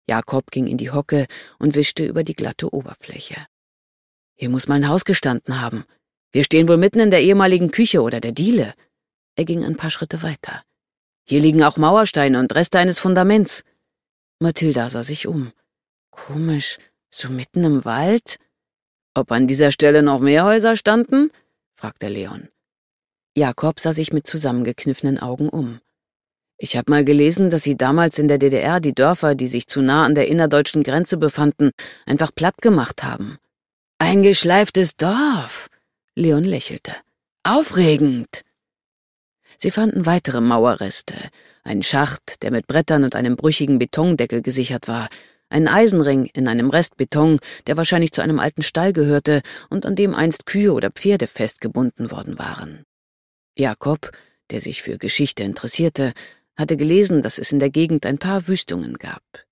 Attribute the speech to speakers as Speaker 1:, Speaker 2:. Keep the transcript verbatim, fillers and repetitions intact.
Speaker 1: Jakob ging in die Hocke und wischte über die glatte Oberfläche. »Hier muss mal ein Haus gestanden haben. Wir stehen wohl mitten in der ehemaligen Küche oder der Diele.« Er ging ein paar Schritte weiter. »Hier liegen auch Mauersteine und Reste eines Fundaments.« Mathilda sah sich um. »Komisch, so mitten im Wald?« »Ob an dieser Stelle noch mehr Häuser standen?« fragte Leon. Jakob sah sich mit zusammengekniffenen Augen um. »Ich habe mal gelesen, dass sie damals in der D D R die Dörfer, die sich zu nah an der innerdeutschen Grenze befanden, einfach platt gemacht haben.« »Ein geschleiftes Dorf«, Leon lächelte. »Aufregend!« Sie fanden weitere Mauerreste, einen Schacht, der mit Brettern und einem brüchigen Betondeckel gesichert war, einen Eisenring in einem Restbeton, der wahrscheinlich zu einem alten Stall gehörte und an dem einst Kühe oder Pferde festgebunden worden waren. Jakob, der sich für Geschichte interessierte, hatte gelesen, dass es in der Gegend ein paar Wüstungen gab.